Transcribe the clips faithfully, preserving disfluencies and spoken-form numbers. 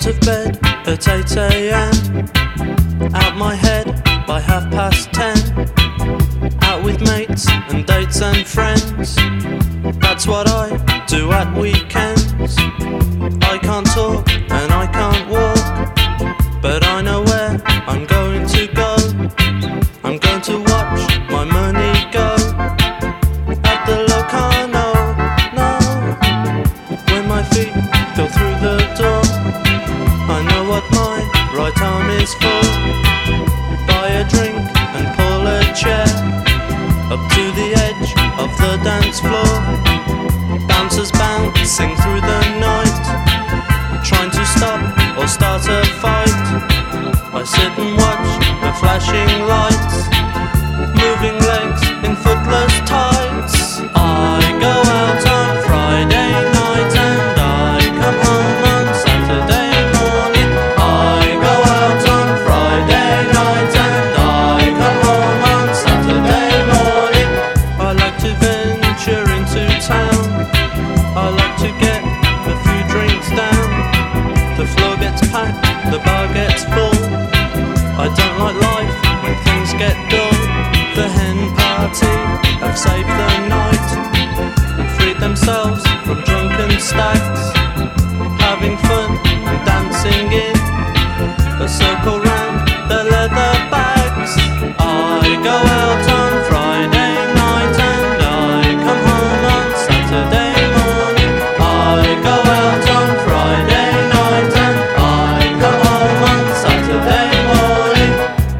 Out of bed at eight a.m. Out my head by half past ten. Out with mates and dates and friends. That's what I do at weekends. I can't talk and I can't walk, but I know where I'm going to go. I'm going to watch my money go at the Locarno, no. When my feet go through the door, I know what my right arm is for. Buy a drink and pull a chair up to the edge of the dance floor. Bouncers bouncing through the night, trying to stop or start a fight. I sit and watch the flashing lights, moving legs in footless tights. I go out on Friday night and I come home on Saturday morning. I go out on Friday night and I come home on Saturday morning. I like to venture into town, I like to get a few drinks down. The floor gets packed, the bar gets full. I don't like life when things get dull. The hen party have saved the night and freed themselves from drunken stacks, having fun and dancing in a circle round their leather bags. I go out on Friday night and I come home on Saturday morning. I go out on Friday night and I come home on Saturday morning.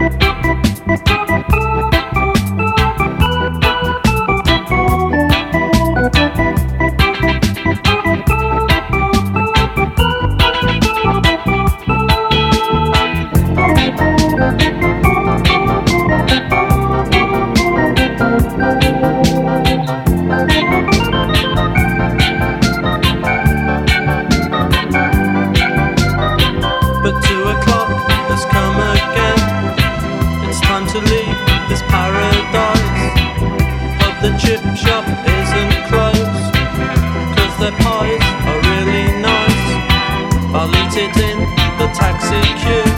But two o'clock has come again. It's time to leave this paradise. Hope the chip shop isn't closed, 'cause their pies are really nice. I'll eat it in the taxi queue.